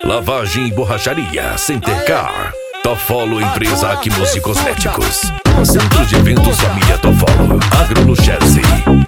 lavagem e borracharia, Centercar. Tofolo Empresa Aquimos e Cosméticos. Centro de Eventos Família Tofolo. Agroluchese.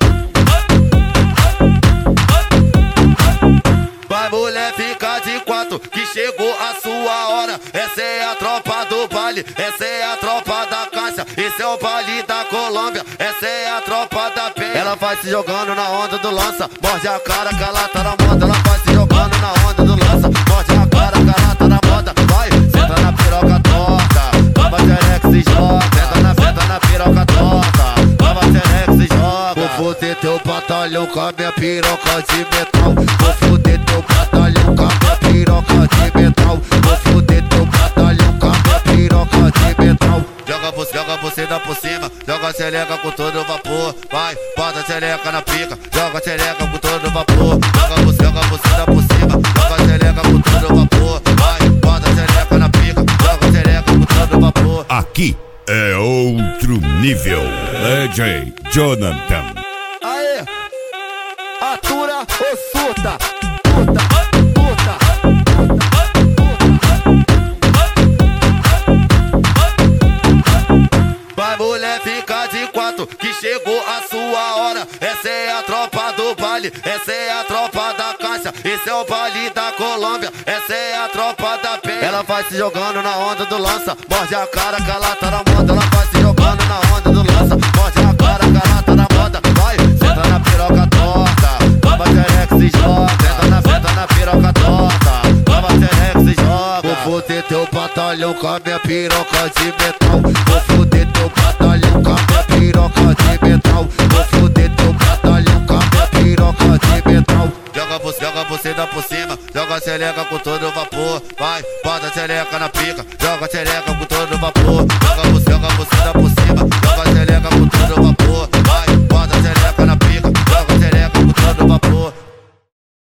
Vai mulher, fica de quatro, que chegou a sua hora. Essa é a tropa do baile, essa é a tropa da caixa. Esse é o baile da Colômbia, essa é a tropa da penha. Ela vai se jogando na onda do lança, morde a cara que ela tá na moda. Ela vai se jogando na onda do lança, morde a cara que ela tá na moda. Vai, senta na piroca torta, toma xereca se joga. Senta na piroca torta, toma xereca se joga. Vou foder teu batalhão com a minha piroca de metal. Vou foder teu batalhão com a minha piroca de metal. Vou foder teu batalhão com a minha piroca de metal. Joga você dá por cima, joga a xereca com todo vapor. Vai, bota a xereca na pica, joga a xereca com todo vapor. Joga você dá por cima, joga a xereca com todo vapor. Vai, bota a xereca na pica, joga a xereca com todo vapor. Aqui é outro nível. DJ Jonathan. Aê, atura ou surta? Vai mulher, fica de quatro, que chegou a sua hora. Essa é a tropa do baile, essa é a tropa da caixa. Esse é o baile da Colômbia, essa é a tropa da penha. Ela vai se jogando na onda do lança, morde a cara que ela tá na moda. Ela vai se jogando na onda do lança, morde a cara que ela tá na moda. Vai, senta na piroca torta, toma xereca se joga. Senta na piroca torta, toma xereca se joga. Vou foder teu batalhão com a minha piroca de metal. Vou foder teu batalhão com a minha piroca de metal. Vou foder teu batalhão com a minha piroca de metal. Joga você dá por cima, joga a xereca com todo vapor. Vai, bota a xereca na pica, joga a xereca com todo vapor. Joga